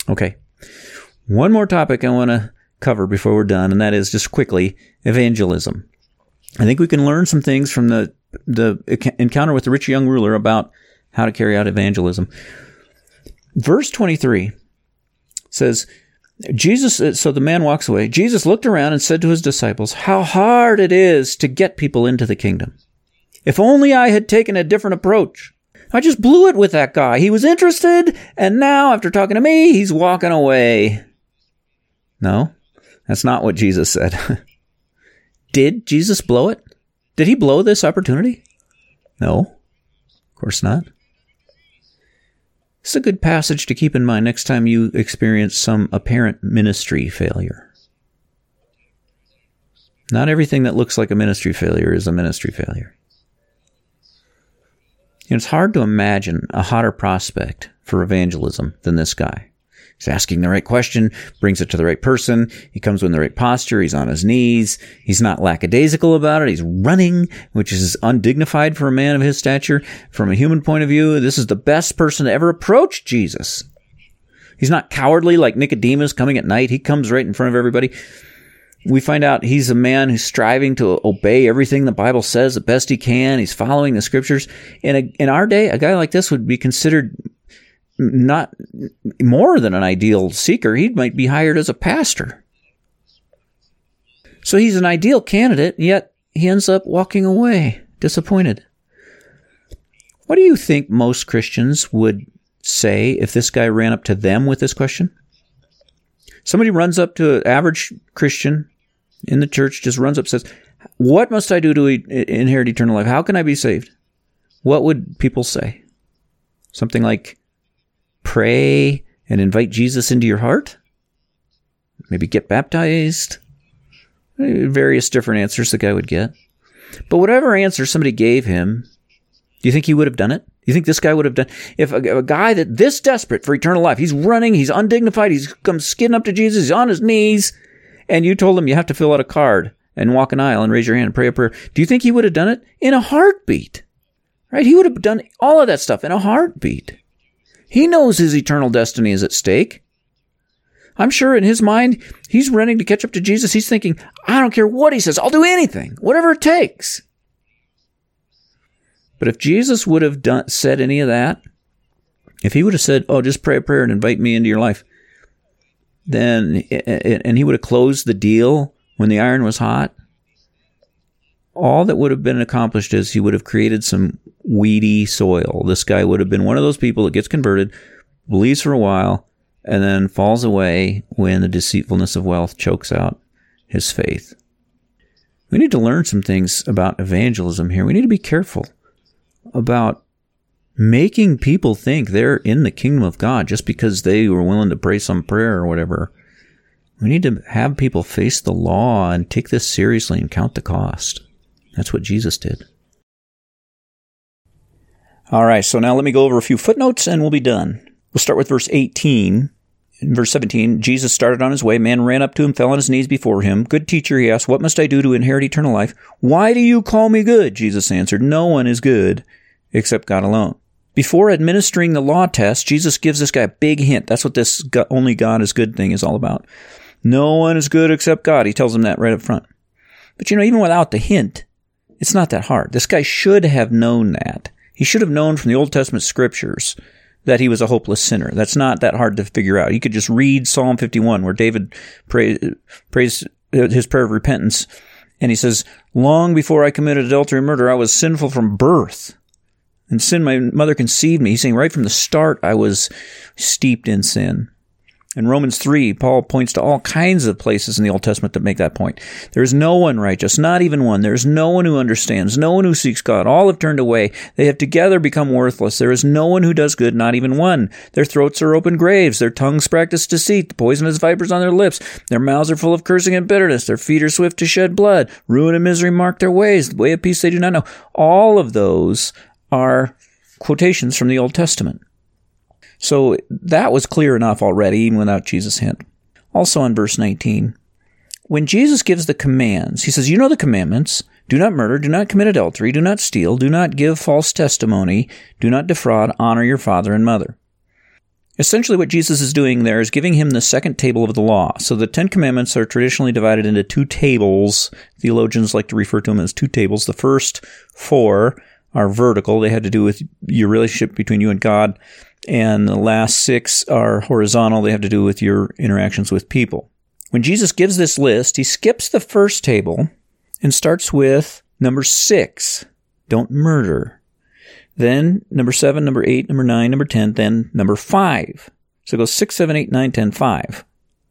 Okay. One more topic I want to cover before we're done, and that is just quickly evangelism. I think we can learn some things from the encounter with the rich young ruler about how to carry out evangelism. Verse 23 says, so the man walks away. Jesus looked around and said to his disciples, how hard it is to get people into the kingdom. If only I had taken a different approach. I just blew it with that guy. He was interested, and now after talking to me, he's walking away. No, that's not what Jesus said. Did Jesus blow it? Did he blow this opportunity? No, of course not. It's a good passage to keep in mind next time you experience some apparent ministry failure. Not everything that looks like a ministry failure is a ministry failure. It's hard to imagine a hotter prospect for evangelism than this guy. He's asking the right question, brings it to the right person. He comes in the right posture. He's on his knees. He's not lackadaisical about it. He's running, which is undignified for a man of his stature. From a human point of view, this is the best person to ever approach Jesus. He's not cowardly like Nicodemus coming at night. He comes right in front of everybody. We find out he's a man who's striving to obey everything the Bible says the best he can. He's following the scriptures. In our day, a guy like this would be considered not more than an ideal seeker. He might be hired as a pastor. So he's an ideal candidate, yet he ends up walking away, disappointed. What do you think most Christians would say if this guy ran up to them with this question? Somebody runs up to an average Christian in the church, just runs up and says, what must I do to inherit eternal life? How can I be saved? What would people say? Something like, pray and invite Jesus into your heart? Maybe get baptized? Various different answers the guy would get. But whatever answer somebody gave him, do you think he would have done it? Do you think this guy would have done? If a guy that this desperate for eternal life, he's running, he's undignified, he's come skidding up to Jesus, he's on his knees, and you told him you have to fill out a card and walk an aisle and raise your hand and pray a prayer, do you think he would have done it? In a heartbeat. Right? He would have done all of that stuff in a heartbeat. He knows his eternal destiny is at stake. I'm sure in his mind, he's running to catch up to Jesus. He's thinking, I don't care what he says. I'll do anything, whatever it takes. But if Jesus would have said any of that, if he would have said, oh, just pray a prayer and invite me into your life, then, and he would have closed the deal when the iron was hot, all that would have been accomplished is he would have created some weedy soil. This guy would have been one of those people that gets converted, believes for a while, and then falls away when the deceitfulness of wealth chokes out his faith. We need to learn some things about evangelism here. We need to be careful about making people think they're in the kingdom of God just because they were willing to pray some prayer or whatever. We need to have people face the law and take this seriously and count the cost. That's what Jesus did. All right, so now let me go over a few footnotes and we'll be done. We'll start with verse 18. In verse 17, Jesus started on his way. Man ran up to him, fell on his knees before him. Good teacher, he asked, what must I do to inherit eternal life? Why do you call me good? Jesus answered, no one is good except God alone. Before administering the law test, Jesus gives this guy a big hint. That's what this only God is good thing is all about. No one is good except God. He tells him that right up front. But even without the hint, it's not that hard. This guy should have known that. He should have known from the Old Testament scriptures that he was a hopeless sinner. That's not that hard to figure out. You could just read Psalm 51 where David prays his prayer of repentance. And he says, long before I committed adultery and murder, I was sinful from birth. In sin, my mother conceived me. He's saying right from the start, I was steeped in sin. In Romans 3, Paul points to all kinds of places in the Old Testament that make that point. There is no one righteous, not even one. There is no one who understands, no one who seeks God. All have turned away. They have together become worthless. There is no one who does good, not even one. Their throats are open graves. Their tongues practice deceit. The poisonous vipers on their lips. Their mouths are full of cursing and bitterness. Their feet are swift to shed blood. Ruin and misery mark their ways. The way of peace they do not know. All of those are quotations from the Old Testament. So that was clear enough already, even without Jesus' hint. Also in verse 19, when Jesus gives the commands, he says, you know the commandments, do not murder, do not commit adultery, do not steal, do not give false testimony, do not defraud, honor your father and mother. Essentially what Jesus is doing there is giving him the second table of the law. So the Ten Commandments are traditionally divided into two tables. Theologians like to refer to them as two tables. The first four are vertical. They had to do with your relationship between you and God. And the last six are horizontal. They have to do with your interactions with people. When Jesus gives this list, he skips the first table and starts with number 6, don't murder. Then number 7, number 8, number 9, number 10, then number 5. So it goes 6, 7, 8, 9, 10, 5.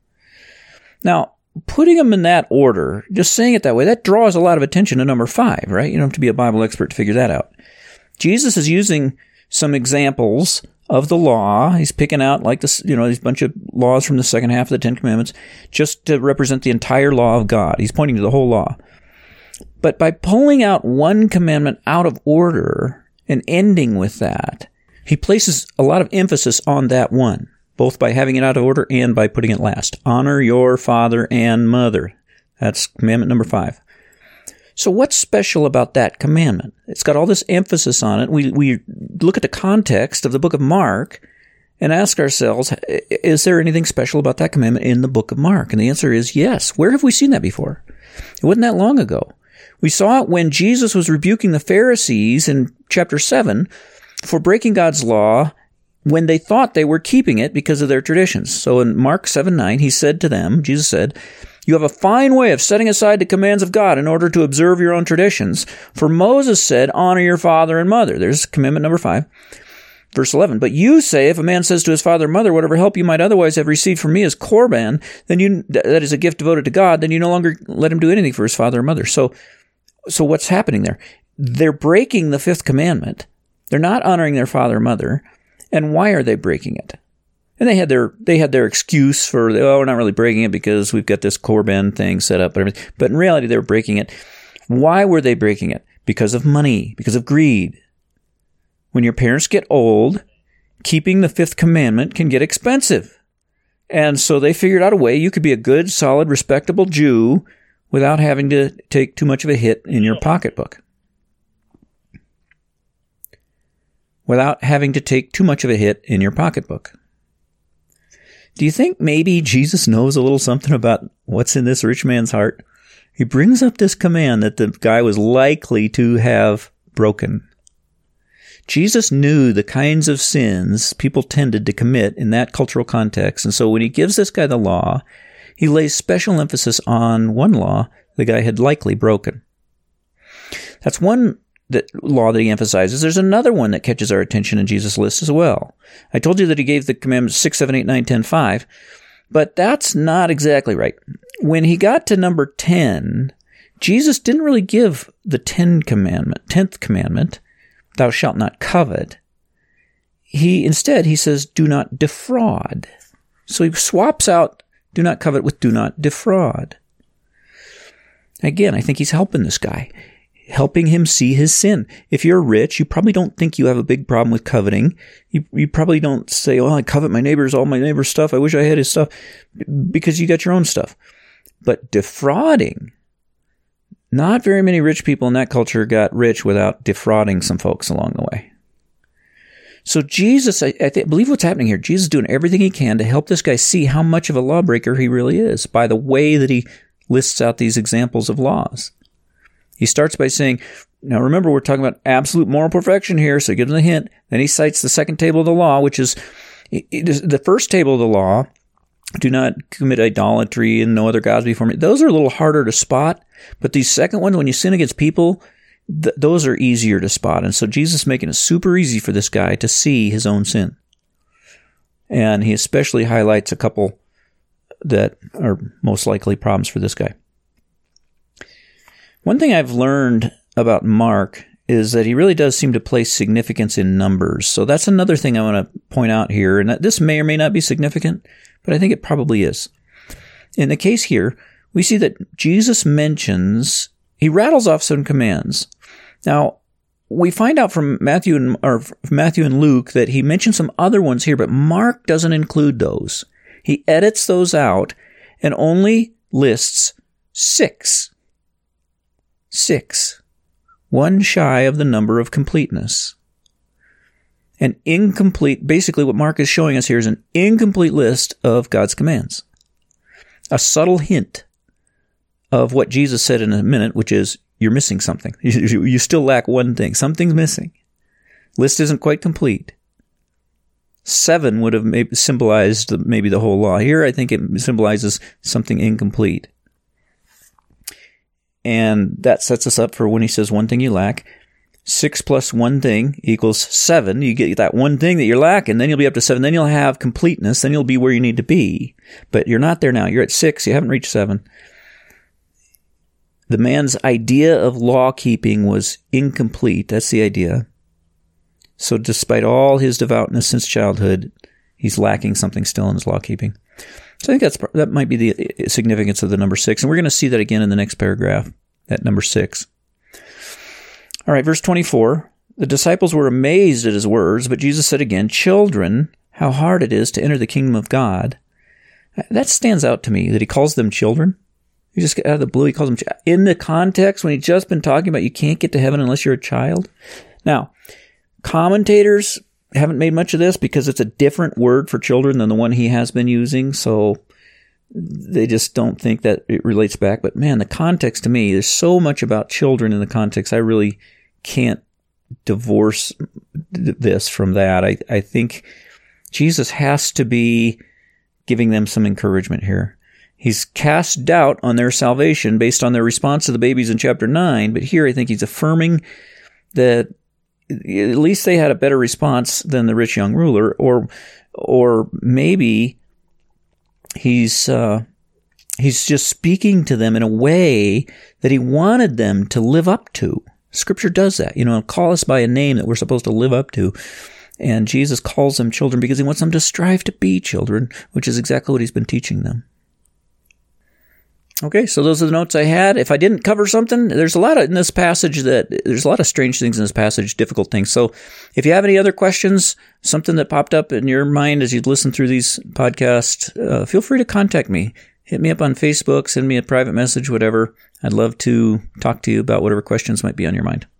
Now, putting them in that order, just saying it that way, that draws a lot of attention to number 5, right? You don't have to be a Bible expert to figure that out. Jesus is using some examples of the law. He's picking out like this, these bunch of laws from the second half of the Ten Commandments just to represent the entire law of God. He's pointing to the whole law. But by pulling out one commandment out of order and ending with that, he places a lot of emphasis on that one, both by having it out of order and by putting it last. Honor your father and mother. That's commandment number 5. So what's special about that commandment? It's got all this emphasis on it. We look at the context of the book of Mark and ask ourselves, is there anything special about that commandment in the book of Mark? And the answer is yes. Where have we seen that before? It wasn't that long ago. We saw it when Jesus was rebuking the Pharisees in chapter 7 for breaking God's law when they thought they were keeping it because of their traditions. So in Mark 7:9, he said to them, Jesus said, "You have a fine way of setting aside the commands of God in order to observe your own traditions. For Moses said, honor your father and mother." There's commandment number 5. Verse 11, "But you say, if a man says to his father or mother, whatever help you might otherwise have received from me is Korban, then that is a gift devoted to God, then you no longer let him do anything for his father or mother." So what's happening there? They're breaking the 5th commandment. They're not honoring their father or mother. And why are they breaking it? And they had their excuse for, we're not really breaking it because we've got this Korban thing set up and everything. But in reality, they were breaking it. Why were they breaking it? Because of money, because of greed. When your parents get old, keeping the 5th commandment can get expensive. And so they figured out a way you could be a good, solid, respectable Jew without having to take too much of a hit in your pocketbook. Without having to take too much of a hit in your pocketbook. Do you think maybe Jesus knows a little something about what's in this rich man's heart? He brings up this command that the guy was likely to have broken. Jesus knew the kinds of sins people tended to commit in that cultural context, and so when he gives this guy the law, he lays special emphasis on one law the guy had likely broken. That's one law that he emphasizes. There's another one that catches our attention in Jesus' list as well. I told you that he gave the commandments 6, 7, 8, 9, 10, 5, but that's not exactly right. When he got to number 10, Jesus didn't really give the 10th commandment, thou shalt not covet. Instead, he says, do not defraud. So he swaps out do not covet with do not defraud. Again, I think he's helping this guy, helping him see his sin. If you're rich, you probably don't think you have a big problem with coveting. You probably don't say, I covet all my neighbor's stuff. I wish I had his stuff, because you got your own stuff. But defrauding, not very many rich people in that culture got rich without defrauding some folks along the way. So Jesus, I believe what's happening here, Jesus is doing everything he can to help this guy see how much of a lawbreaker he really is by the way that he lists out these examples of laws. He starts by saying, now remember, we're talking about absolute moral perfection here, so he gives him a hint. Then he cites the second table of the law, which is the first table of the law, do not commit idolatry and no other gods before me. Those are a little harder to spot, but these second ones, when you sin against people, those are easier to spot. And so Jesus is making it super easy for this guy to see his own sin. And he especially highlights a couple that are most likely problems for this guy. One thing I've learned about Mark is that he really does seem to place significance in numbers. So that's another thing I want to point out here. And this may or may not be significant, but I think it probably is. In the case here, we see that Jesus he rattles off some commands. Now, we find out from Matthew and Luke that he mentions some other ones here, but Mark doesn't include those. He edits those out and only lists 6. 6. One shy of the number of completeness. an incomplete, basically what Mark is showing us here is an incomplete list of God's commands. A subtle hint of what Jesus said in a minute, which is, you're missing something. You still lack one thing. Something's missing. List isn't quite complete. 7 would have maybe symbolized maybe the whole law. Here, I think it symbolizes something incomplete. And that sets us up for when he says one thing you lack. 6 plus one thing equals 7. You get that one thing that you're lacking, then you'll be up to 7. Then you'll have completeness. Then you'll be where you need to be. But you're not there now. You're at 6. You haven't reached 7. The man's idea of law keeping was incomplete. That's the idea. So despite all his devoutness since childhood, he's lacking something still in his law keeping. So I think that might be the significance of the number 6. And we're going to see that again in the next paragraph, at number 6. All right, verse 24. The disciples were amazed at his words, but Jesus said again, children, how hard it is to enter the kingdom of God. That stands out to me, that he calls them children. He just out of the blue, he calls them in the context when he's just been talking about you can't get to heaven unless you're a child. Now, commentators haven't made much of this because it's a different word for children than the one he has been using, so they just don't think that it relates back. But man, the context to me, there's so much about children in the context, I really can't divorce this from that. I think Jesus has to be giving them some encouragement here. He's cast doubt on their salvation based on their response to the babies in chapter 9, but here I think he's affirming that at least they had a better response than the rich young ruler, or maybe he's just speaking to them in a way that he wanted them to live up to. Scripture does that, call us by a name that we're supposed to live up to. And Jesus calls them children because he wants them to strive to be children, which is exactly what he's been teaching them. Okay, so those are the notes I had. If I didn't cover something, there's a lot of strange things in this passage, difficult things. So if you have any other questions, something that popped up in your mind as you listen through these podcasts, feel free to contact me. Hit me up on Facebook, send me a private message, whatever. I'd love to talk to you about whatever questions might be on your mind.